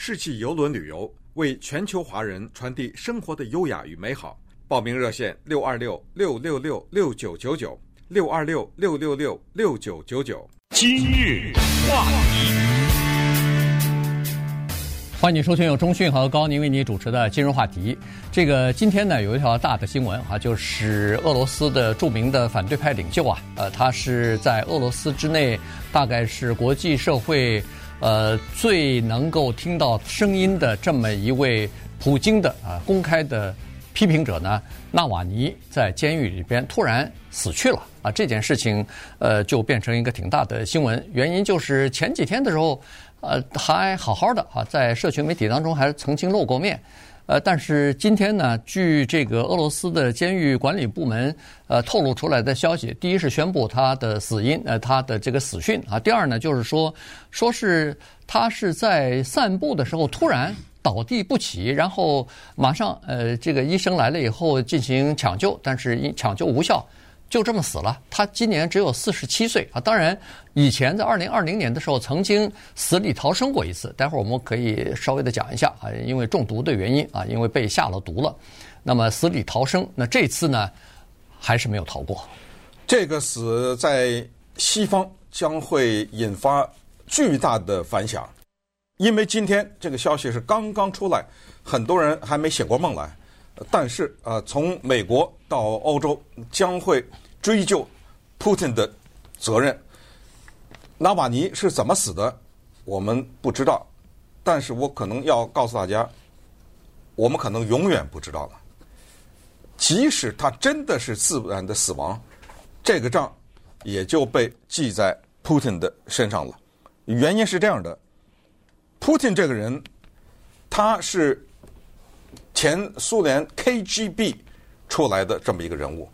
世纪邮轮旅游，为全球华人传递生活的优雅与美好。报名热线626-666-6999，626-666-6999。 今日话题， 欢迎收听由中讯和高宁为你主持的今日话题。今天呢有一条大的新闻啊，就是俄罗斯的著名的反对派领袖啊，他是在俄罗斯之内，大概是国际社会最能够听到声音的这么一位普京的公开的批评者呢，纳瓦尼在监狱里边突然死去了啊！这件事情就变成一个挺大的新闻，原因就是前几天的时候还好好的啊，在社群媒体当中还曾经露过面。但是今天呢，据这个俄罗斯的监狱管理部门透露出来的消息，第一是宣布他的死因，他的这个死讯啊；第二呢，就是说是他是在散步的时候突然倒地不起，然后马上这个医生来了以后进行抢救，但是抢救无效，就这么死了。他今年只有47岁啊！当然，以前在2020年的时候曾经死里逃生过一次，待会儿我们可以稍微的讲一下啊，因为中毒的原因啊，因为被下了毒了，那么死里逃生。那这次呢，还是没有逃过。 这个死在西方将会引发巨大的反响，因为今天这个消息是刚刚出来，很多人还没醒过梦来。但是从美国到欧洲将会追究普京的责任。纳瓦尼是怎么死的，我们不知道，但是我可能要告诉大家，我们可能永远不知道了。即使他真的是自然的死亡，这个账也就被记在普京的身上了。原因是这样的，普京这个人，他是前苏联 KGB 出来的这么一个人物。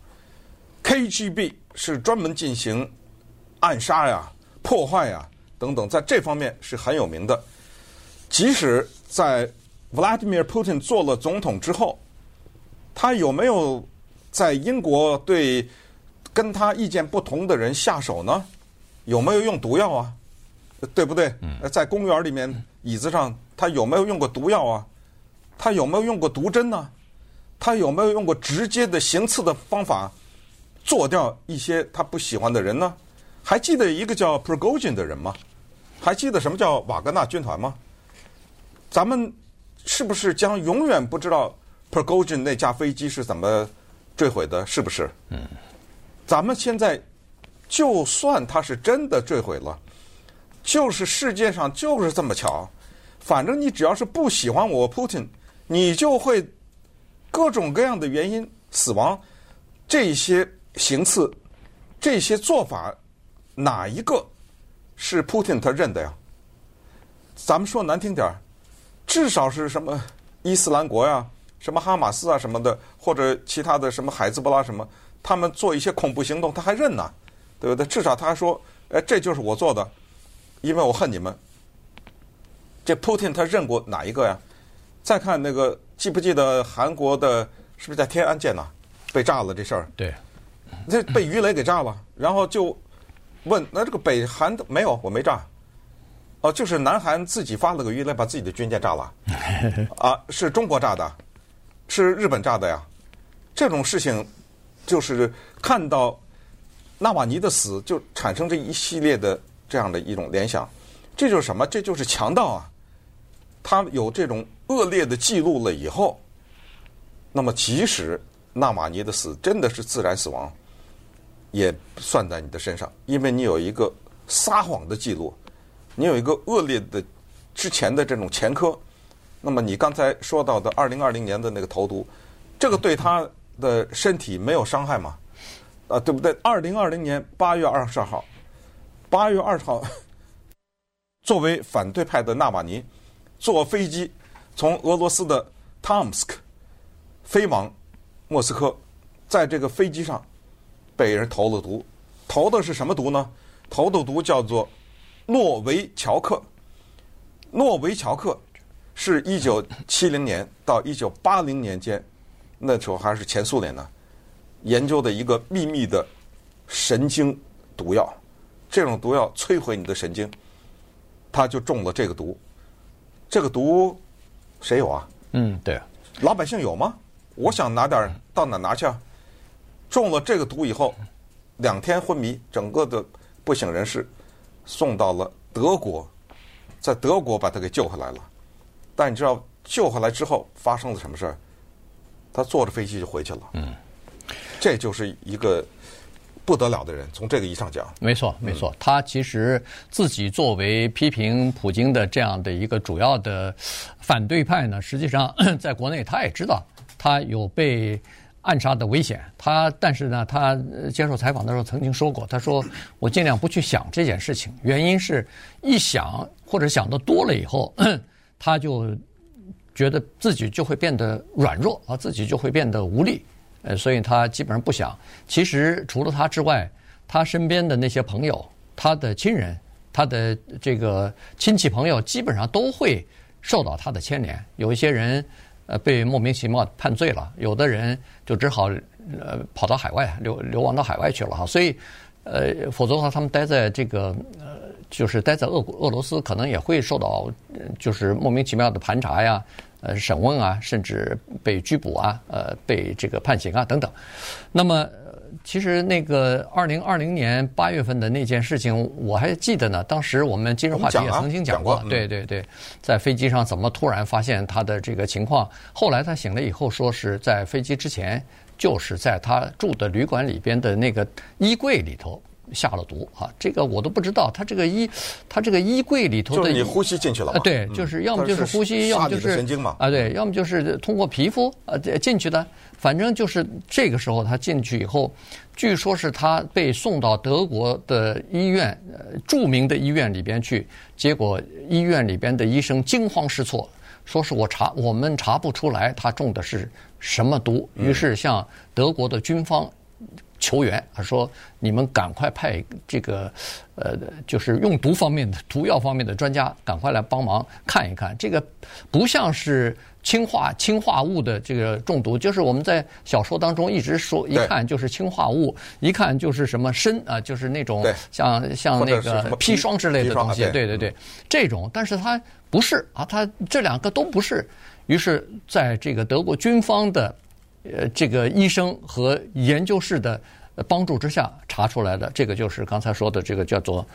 KGB 是专门进行暗杀呀、破坏呀等等，在这方面是很有名的。即使在 Vladimir Putin 做了总统之后，他有没有在英国对跟他意见不同的人下手呢？有没有用毒药啊？对不对？在公园里面椅子上，他有没有用过毒药啊？他有没有用过毒针呢？他有没有用过直接的行刺的方法做掉一些他不喜欢的人呢？还记得一个叫 Prigozhin 的人吗？还记得什么叫瓦格纳军团吗？咱们是不是将永远不知道 Prigozhin 那架飞机是怎么坠毁的？是不是？咱们现在就算它是真的坠毁了，就是世界上就是这么巧，反正你只要是不喜欢我 Putin， 你就会各种各样的原因死亡。这些行刺，这些做法，哪一个是 Putin 他认的呀？咱们说难听点，至少是什么伊斯兰国呀、什么哈马斯啊什么的，或者其他的什么海兹波拉什么，他们做一些恐怖行动，他还认呢，对不对？至少他还说，这就是我做的，因为我恨你们。这 Putin 他认过哪一个呀？再看那个，记不记得韩国的，是不是在天安舰呐被炸了这事儿？ 对， 这被鱼雷给炸了，然后就问，那这个北韩没有，我没炸。哦，就是南韩自己发了个鱼雷，把自己的军舰炸了。啊，是中国炸的，是日本炸的呀。这种事情，就是看到纳瓦尼的死，就产生这一系列的这样的一种联想。这就是什么？这就是强盗啊！他有这种恶劣的记录了以后，那么即使纳瓦尼的死真的是自然死亡，也算在你的身上，因为你有一个撒谎的记录，你有一个恶劣的之前的这种前科。那么你刚才说到的2020年的那个投毒，这个对他的身体没有伤害吗？对不对？2020年8月20号，8月20号，作为反对派的纳瓦尼坐飞机从俄罗斯的 Tomsk 飞往莫斯科，在这个飞机上被人投了毒。投的是什么毒呢？投的毒叫做诺维乔克。诺维乔克是1970年到1980年间，那时候还是前苏联呢，研究的一个秘密的神经毒药。这种毒药摧毁你的神经，他就中了这个毒。 这个毒谁有啊？ 对， 老百姓有吗？我想拿点到哪拿去啊？中了这个毒以后，2天昏迷，整个的不省人事，送到了德国，在德国把他给救回来了。但你知道救回来之后发生了什么事儿？他坐着飞机就回去了。这就是一个不得了的人，从这个意义上讲。 没错，没错。他其实自己作为批评普京的这样的一个主要的反对派呢，实际上在国内他也知道他有被暗杀的危险。但是呢，他接受采访的时候曾经说过，他说我尽量不去想这件事情，原因是一想或者想得多了以后，他就觉得自己就会变得软弱啊，自己就会变得无力。所以他基本上不想。其实除了他之外，他身边的那些朋友、他的亲人、他的这个亲戚朋友，基本上都会受到他的牵连。有一些人被莫名其妙判罪了，有的人就只好跑到海外流亡到海外去了哈。所以否则的话，他们待在这个就是待在俄罗斯，可能也会受到就是莫名其妙的盘查呀。审问啊，甚至被拘捕啊，被这个判刑啊等等。那么，其实那个2020年8月份的那件事情，我还记得呢。当时我们今日话题也曾经讲过，对，在飞机上怎么突然发现他的这个情况。后来他醒了以后，说是在飞机之前，就是在他住的旅馆里边的那个衣柜里头下了毒啊，这个我都不知道。他这个衣柜里头的， 就是你呼吸进去了嘛？ 对，就是要么就是呼吸，要么就是神经嘛对，要么就是通过皮肤进去的。反正就是这个时候他进去以后，据说是他被送到德国的医院，著名的医院里边去，结果医院里边的医生惊慌失措，说是我们查不出来他中的是什么毒，于是向德国的军方求援，他说你们赶快派这个就是用毒药方面的专家赶快来帮忙看一看，这个不像是氰化物的这个中毒，就是我们在小说当中一直说，一看就是氰化物，一看就是什么砷啊，就是那种像那个砒霜之类的东西，对，这种，但是它不是啊，它这两个都不是，于是在这个德国军方的这个医生和研究室的帮助之下查出来的，这个就是刚才说的这个叫做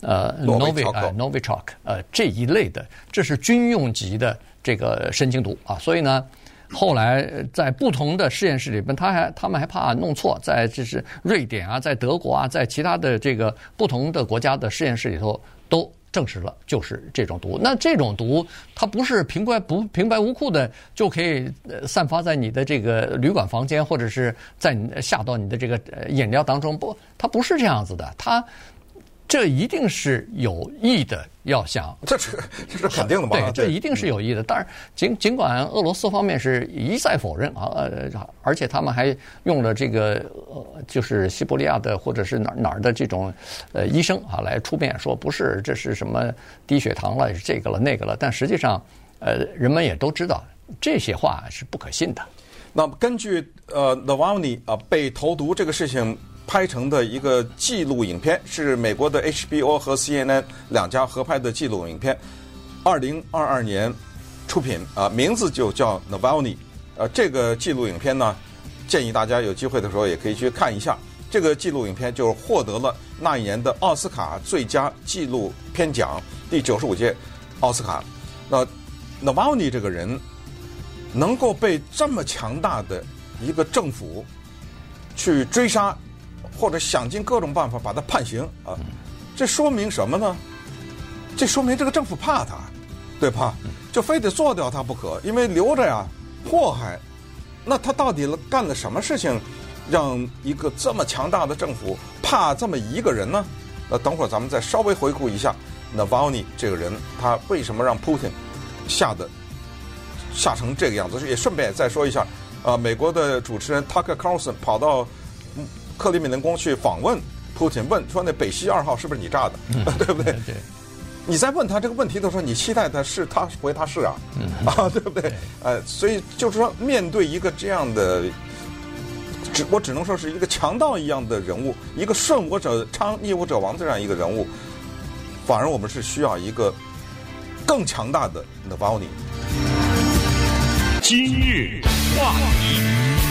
Novichok 这一类的，这是军用级的这个神经毒啊。所以呢，后来在不同的实验室里边，他们还怕弄错，在这是瑞典啊，在德国啊，在其他的这个不同的国家的实验室里头都证实了就是这种毒。那这种毒它不是平白无故的就可以散发在你的这个旅馆房间，或者是在下到你的这个饮料当中，不，它不是这样子的，这一定是有意的，要想这是肯定的嘛？ 对，这一定是有意的。但是尽管俄罗斯方面是一再否认啊，而且他们还用了这个就是西伯利亚的或者是哪儿的这种医生啊来出面说不是，这是什么低血糖了，这个了那个了。但实际上人们也都知道这些话是不可信的。 那么根据Navalny 被投毒这个事情拍成的一个纪录影片，是美国的 HBO 和 CNN 两家合拍的纪录影片，2022年出品名字就叫 Navalny。这个纪录影片呢，建议大家有机会的时候也可以去看一下。这个纪录影片就是获得了那一年的奥斯卡最佳纪录片奖，第95届奥斯卡。那 Navalny 这个人能够被这么强大的一个政府去追杀，或者想尽各种办法把他判刑啊，这说明什么呢？这说明这个政府怕他，对吧？就非得做掉他不可，因为留着呀祸害。那他到底干了什么事情，让一个这么强大的政府怕这么一个人呢？等会儿咱们再稍微回顾一下 Navalny 这个人，他为什么让 Putin 吓成这个样子？也顺便再说一下，美国的主持人 Tucker Carlson 跑到克里姆林宫去访问普京，问说那北溪2号是不是你炸的，对不对？ 对。 你在问他这个问题的时候，你期待的是他回答是啊，对不对？所以就是说，面对一个这样的，我只能说是一个强盗一样的人物，一个顺我者昌逆我者亡这样一个人物，反而我们是需要一个更强大的 Navalny。 今日话题，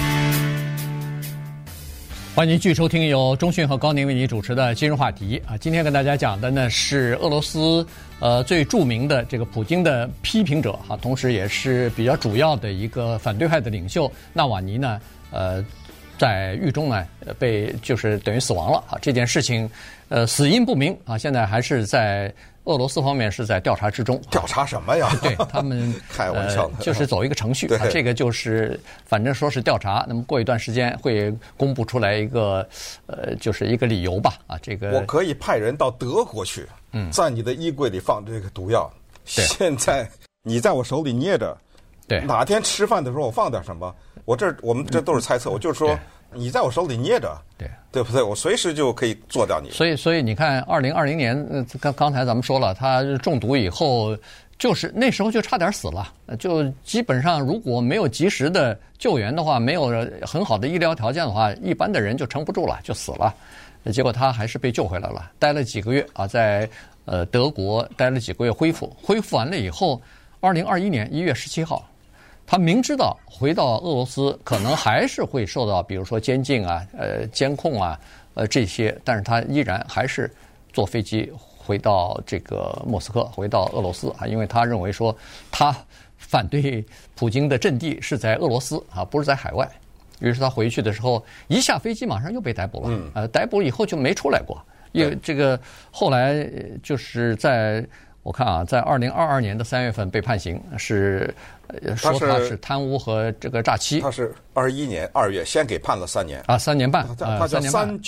欢迎您继续收听由钟迅和高宁为您主持的今日话题啊。今天跟大家讲的呢是俄罗斯最著名的这个普京的批评者哈，同时也是比较主要的一个反对派的领袖纳瓦尼呢在狱中呢被就是等于死亡了啊。这件事情死因不明啊，现在还是在俄罗斯方面是在调查之中。 调查什么呀？ 对他们开玩笑的， 就是走一个程序啊。这个就是反正说是调查，那么过一段时间会公布出来一个就是一个理由吧啊。这个我可以派人到德国去，在你的衣柜里放这个毒药。现在你在我手里捏着， 对， 哪天吃饭的时候我放点什么？我们这都是猜测，我就是说你在我手里捏着，对不对？我随时就可以做掉你。 所以你看，2020年刚才咱们说了，他中毒以后，就是那时候就差点死了，就基本上如果没有及时的救援的话，没有很好的医疗条件的话，一般的人就撑不住了，就死了。结果他还是被救回来了，待了几个月啊，在德国待了几个月恢复完了以后，2021年1月17号。他明知道回到俄罗斯可能还是会受到，比如说监禁啊、监控啊、这些，但是他依然还是坐飞机回到这个莫斯科，回到俄罗斯啊，因为他认为说他反对普京的阵地是在俄罗斯啊，不是在海外。于是他回去的时候，一下飞机马上又被逮捕了，逮捕以后就没出来过，因为这个后来就是我看啊，在2022年的3月份被判刑，是说他是贪污和这个诈欺。 他是21年2月先给判了3年啊，3年半， 他叫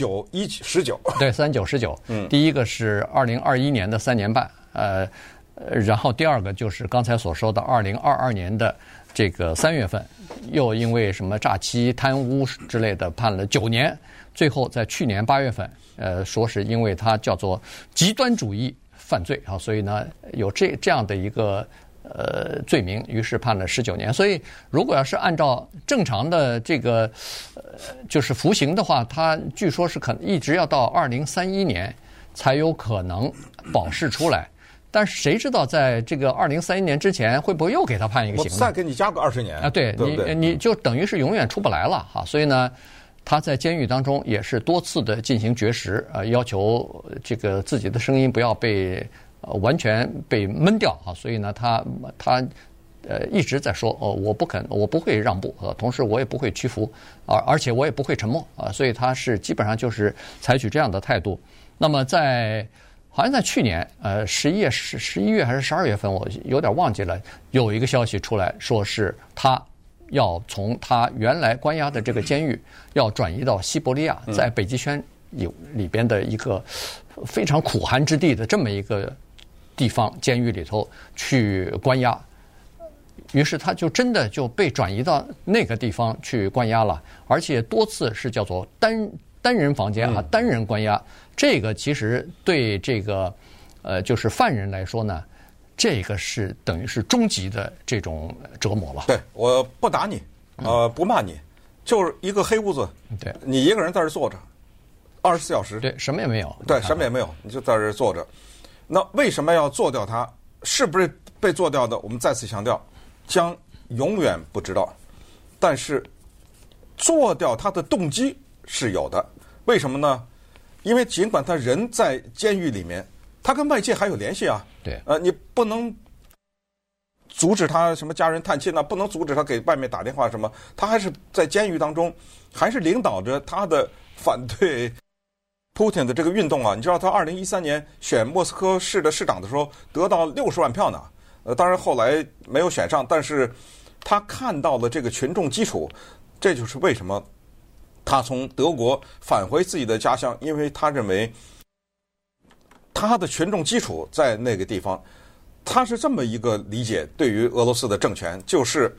3919， 对，3919。第一个是2021年的3年半，然后第二个就是刚才所说的2022年的这个3月份，又因为什么诈欺、贪污之类的判了9年，最后在去年8月份，说是因为他叫做极端主义犯罪啊，所以呢有这样的一个罪名，于是判了19年。所以如果要是按照正常的这个就是服刑的话，他据说是可能一直要到2031年才有可能保释出来。但是谁知道在这个2031年之前会不会又给他判一个刑呢？ 我再给你加个20年啊，对你就等于是永远出不来了哈。所以呢，他在监狱当中也是多次的进行绝食，要求这个自己的声音不要被完全被闷掉啊。所以呢，他一直在说我不会让步，同时我也不会屈服，而且我也不会沉默啊。所以他是基本上就是采取这样的态度。那么好像在去年11月还是12月份，我有点忘记了，有一个消息出来说是他要从他原来关押的这个监狱要转移到西伯利亚，在北极圈里边的一个非常苦寒之地的这么一个地方监狱里头去关押，于是他就真的就被转移到那个地方去关押了，而且多次是叫做单人房间啊，单人关押。这个其实对这个就是犯人来说呢，这个是等于是终极的这种折磨了。 对，我不打你，不骂你，就是一个黑屋子， 对， 你一个人在这坐着，24小时， 对，什么也没有， 对，什么也没有，你就在这坐着。那为什么要做掉他？是不是被做掉的？我们再次强调，将永远不知道。但是做掉他的动机是有的，为什么呢？因为尽管他人在监狱里面，他跟外界还有联系啊。 对， 你不能阻止他什么家人探亲啊，不能阻止他给外面打电话什么，他还是在监狱当中，还是领导着他的反对Putin 的这个运动啊。你知道他2013年选莫斯科市的市长的时候得到60万票呢，当然后来没有选上，但是他看到了这个群众基础，这就是为什么他从德国返回自己的家乡，因为他认为他的群众基础在那个地方。他是这么一个理解，对于俄罗斯的政权，就是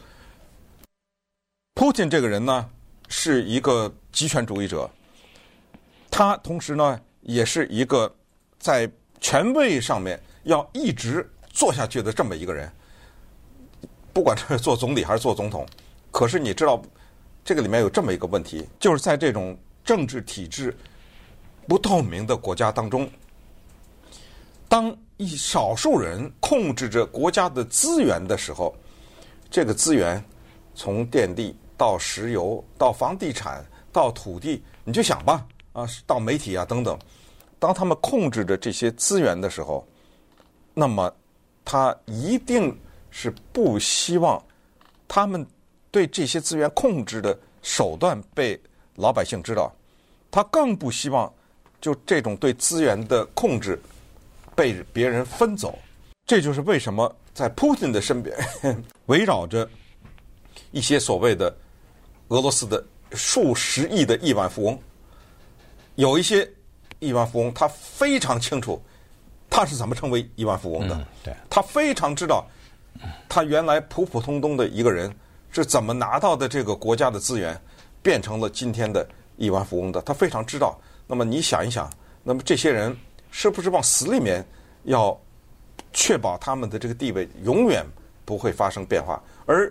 Putin这个人呢是一个极权主义者，他同时呢也是一个在权位上面要一直做下去的这么一个人，不管是做总理还是做总统。可是你知道这个里面有这么一个问题，就是在这种政治体制不透明的国家当中， 当少数人控制着国家的资源的时候，这个资源从电力到石油到房地产到土地，你就想吧，到媒体啊等等，当他们控制着这些资源的时候，那么他一定是不希望他们对这些资源控制的手段被老百姓知道，他更不希望就这种对资源的控制被别人分走。这就是为什么在普京的身边围绕着一些所谓的俄罗斯的数十亿的亿万富翁，有一些亿万富翁他非常清楚他是怎么成为亿万富翁的， 对， 他非常知道他原来普普通通的一个人是怎么拿到的这个国家的资源变成了今天的亿万富翁的，他非常知道。那么你想一想，那么这些人是不是往死里面要确保他们的这个地位永远不会发生变化？而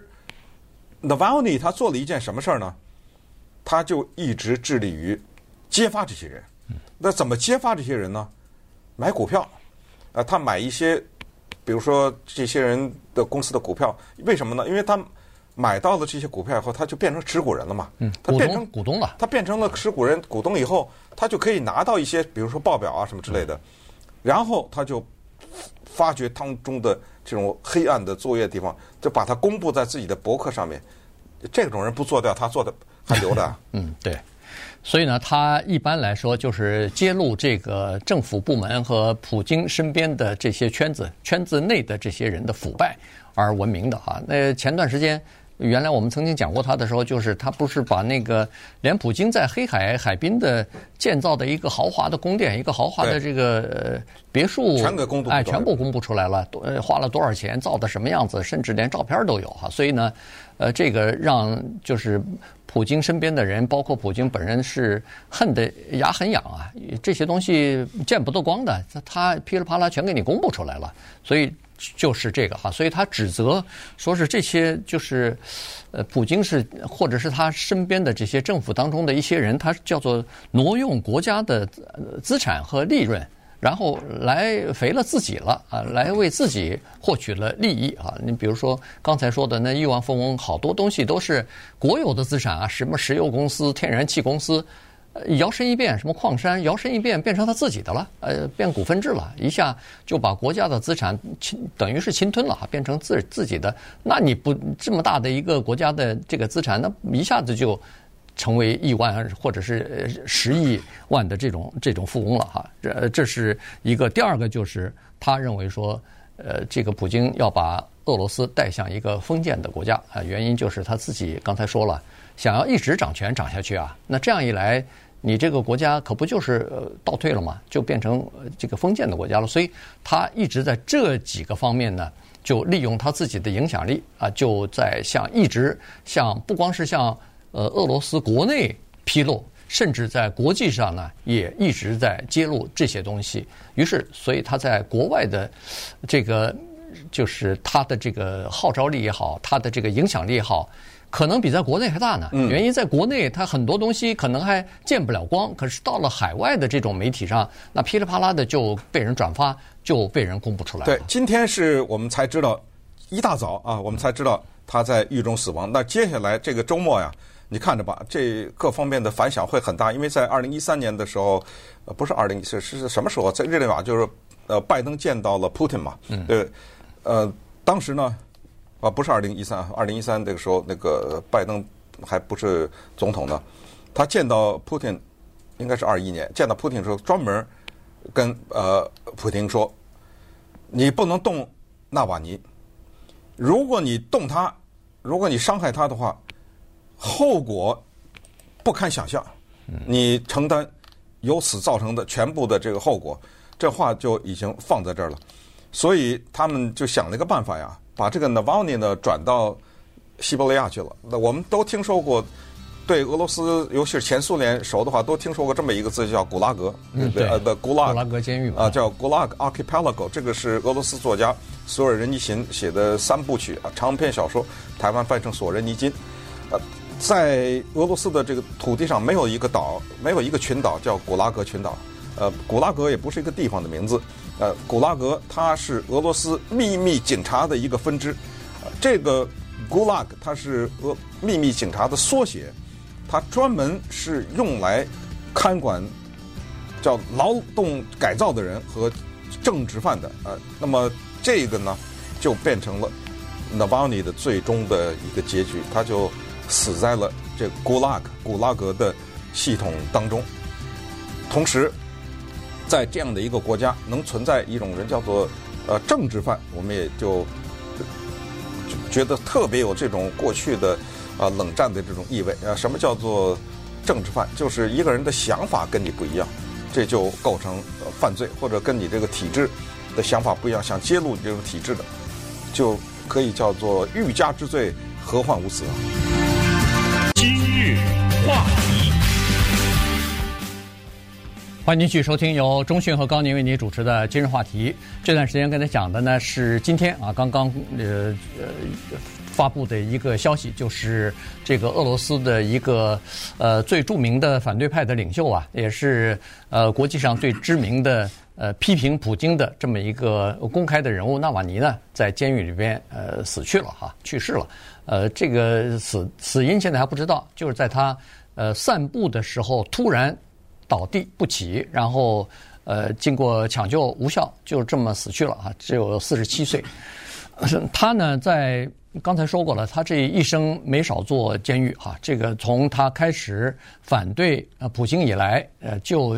Navalny 他做了一件什么事儿呢？他就一直致力于揭发这些人。那怎么揭发这些人呢？买股票，他买一些，比如说这些人的公司的股票，为什么呢？因为他买到了这些股票以后，他就变成持股人了嘛。他变成股东了。 他变成了持股人、股东以后，他就可以拿到一些，比如说报表啊什么之类的，然后他就发掘当中的这种黑暗的作业地方，就把它公布在自己的博客上面。这种人不做掉，他做的还留着。 对。所以呢，他一般来说就是揭露这个政府部门和普京身边的这些圈子内的这些人的腐败而闻名的哈。那前段时间，原来我们曾经讲过他的时候，就是他不是把那个连普京在黑海海滨的建造的一个豪华的宫殿、一个豪华的这个别墅， 全给公布， 全部公布出来了，花了多少钱，造的什么样子，甚至连照片都有哈。所以呢，这个让就是普京身边的人，包括普京本人是恨得牙很痒啊！这些东西见不得光的，他噼里啪啦全给你公布出来了，所以就是这个哈，所以他指责说是这些就是普京是或者是他身边的这些政府当中的一些人，他叫做挪用国家的资产和利润，然后来肥了自己了啊，来为自己获取了利益啊。你比如说刚才说的那亿万富翁，好多东西都是国有的资产啊，什么石油公司、天然气公司，摇身一变，什么矿山摇身一变变成他自己的了，变股份制了，一下就把国家的资产等于是侵吞了，变成自己的。那你不这么大的一个国家的这个资产，那一下子就成为亿万或者是10亿万的这种富翁了哈。这是一个。第二个就是他认为说，这个普京要把俄罗斯带向一个封建的国家啊，原因就是他自己刚才说了，想要一直掌权掌下去啊，那这样一来，你这个国家可不就是倒退了吗？就变成这个封建的国家了。所以他一直在这几个方面呢，就利用他自己的影响力啊，就在一直向不光是向俄罗斯国内披露，甚至在国际上呢也一直在揭露这些东西。于是，所以他在国外的这个就是他的这个号召力也好，他的这个影响力也好，可能比在国内还大呢。原因在国内，他很多东西可能还见不了光，可是到了海外的这种媒体上，那噼里啪啦的就被人转发，就被人公布出来了。 对，今天是我们才知道，一大早啊，我们才知道他在狱中死亡。那接下来这个周末呀，你看着吧，这各方面的反响会很大。因为在2013年的时候，不是2014，是什么时候？在日内瓦，就是拜登见到了普京嘛。对，当时呢。不是2013这个时候，那个拜登还不是总统呢。他见到普京，应该是21年，见到普京的时候，专门跟普京说：“你不能动纳瓦尼，如果你动他，如果你伤害他的话，后果不堪想象，你承担由此造成的全部的这个后果。”这话就已经放在这儿了，所以他们就想了一个办法呀。把这个 Navalny 呢转到西伯利亚去了。那我们都听说过，对俄罗斯，尤其是前苏联熟的话，都听说过这么一个字叫古拉格， 对，古拉格监狱嘛， 叫 Gulag Archipelago。这个是俄罗斯作家索尔仁尼琴写的3部曲长篇小说，台湾翻成索仁尼金。在俄罗斯的这个土地上，没有一个岛，没有一个群岛叫古拉格群岛。古拉格也不是一个地方的名字， 古拉格它是俄罗斯秘密警察的一个分支，这个 Gulag 它是秘密警察的缩写，它专门是用来看管叫劳动改造的人和政治犯的。那么这个呢，就变成了 Navalny 的最终的一个结局，他就死在了这古拉格的系统当中。同时，在这样的一个国家，能存在一种人叫做政治犯，我们也就觉得特别有这种过去的冷战的这种意味。什么叫做政治犯？就是一个人的想法跟你不一样，这就构成犯罪，或者跟你这个体制的想法不一样，想揭露你这种体制的，就可以叫做欲加之罪，何患无辞啊！ 今日话题， 欢迎您继续收听由钟迅和高宁为您主持的今日话题。这段时间跟他讲的呢是今天刚刚发布的一个消息，就是这个俄罗斯的一个最著名的反对派的领袖也是国际上最知名的批评普京的这么一个公开的人物纳瓦尼呢，在监狱里边死去了去世了。这个死因现在还不知道，就是在他散步的时候突然倒地不起，然后经过抢救无效，就这么死去了只有47岁。他呢在刚才说过了，他这一生没少坐监狱这个从他开始反对普京以来，就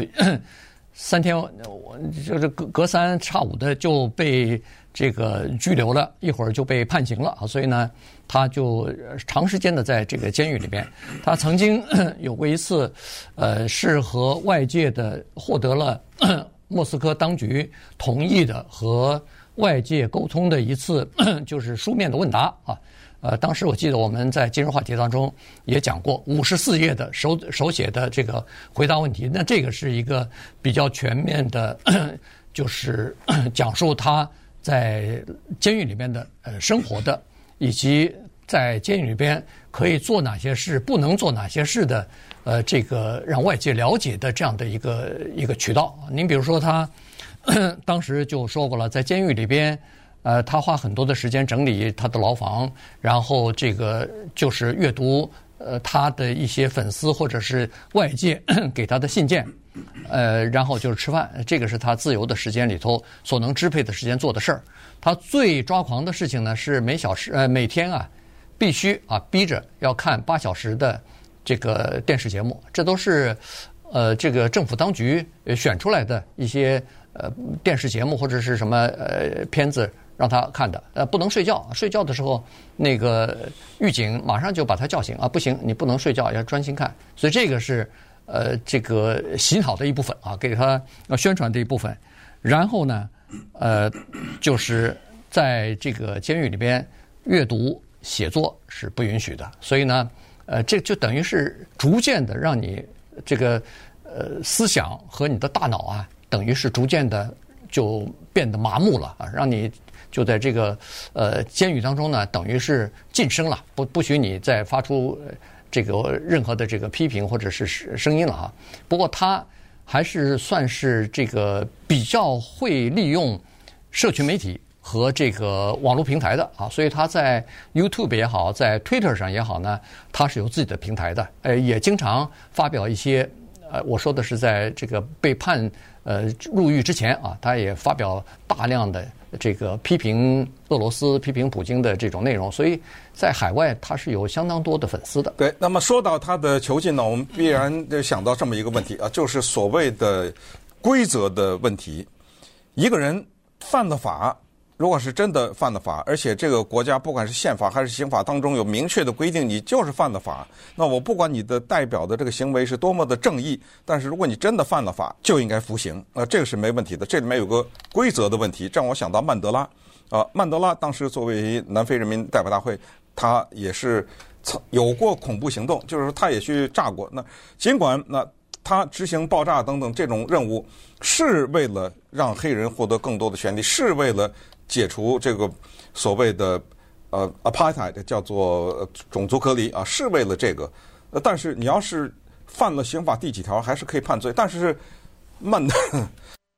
3天就是隔3差5的就被这个拘留了，一会儿就被判刑了所以呢，他就长时间的在这个监狱里边。他曾经有过一次，是和外界的获得了莫斯科当局同意的和外界沟通的一次就是书面的问答当时我记得我们在今日话题当中也讲过54页的手写的这个回答问题，那这个是一个比较全面的就是讲述他在监狱里面的生活的，以及在监狱里边可以做哪些事，不能做哪些事的这个让外界了解的这样的一个渠道。您比如说他当时就说过了，在监狱里边他花很多的时间整理他的牢房，然后这个就是阅读他的一些粉丝或者是外界给他的信件，然后就是吃饭，这个是他自由的时间里头所能支配的时间做的事儿。他最抓狂的事情呢是每天必须逼着要看8小时的这个电视节目，这都是这个政府当局选出来的一些电视节目或者是什么片子让他看的，不能睡觉，睡觉的时候那个狱警马上就把他叫醒不行，你不能睡觉，要专心看。所以这个是这个洗脑的一部分给他宣传的一部分。然后呢就是在这个监狱里边阅读写作是不允许的，所以呢这就等于是逐渐的让你这个思想和你的大脑等于是逐渐的就变得麻木了让你就在这个监狱当中呢，等于是晋升了，不许你再发出这个任何的这个批评或者是声音了不过他还是算是这个比较会利用社群媒体和这个网络平台的所以他在 YouTube 也好，在 Twitter 上也好呢，他是有自己的平台的，也经常发表一些我说的是在这个被判入狱之前他也发表大量的这个批评俄罗斯、批评普京的这种内容，所以在海外他是有相当多的粉丝的。 对，那么说到他的囚禁呢，我们必然就想到这么一个问题就是所谓的规则的问题。一个人犯了法，如果是真的犯了法，而且这个国家不管是宪法还是刑法当中有明确的规定，你就是犯了法，那我不管你的代表的这个行为是多么的正义，但是如果你真的犯了法，就应该服刑，这个是没问题的。这里面有个规则的问题，这让我想到曼德拉曼德拉当时作为南非人民代表大会，他也是有过恐怖行动，就是说他也去炸过。那尽管他执行爆炸等等这种任务是为了让黑人获得更多的权利，是为了解除这个所谓的apartheid 叫做种族隔离是为了这个但是你要是犯了刑法第几条还是可以判罪。但是曼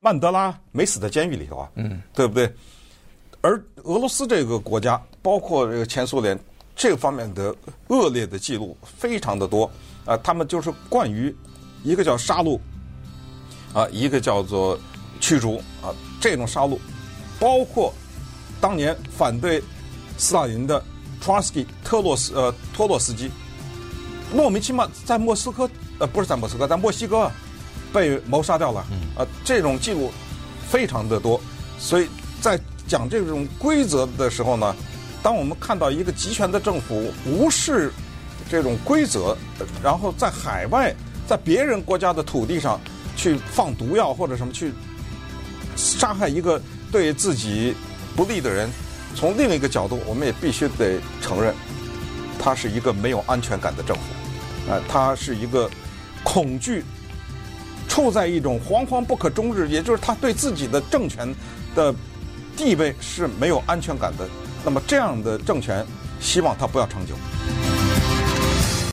曼德拉没死在监狱里头啊，对不对？而俄罗斯这个国家，包括这个前苏联这个方面的恶劣的记录非常的多啊，他们就是惯于一个叫杀戮啊，一个叫做驱逐啊，这种杀戮，包括当年反对斯大林的托洛斯基，莫名其妙在莫斯科不是在莫斯科，在墨西哥被谋杀掉了这种记录非常的多，所以在讲这种规则的时候呢，当我们看到一个集权的政府无视这种规则，然后在海外在别人国家的土地上去放毒药或者什么去杀害一个对自己不利的人，从另一个角度我们也必须得承认，它是一个没有安全感的政府它是一个恐惧处在一种惶惶不可终日，也就是他对自己的政权的地位是没有安全感的。那么这样的政权希望他不要长久。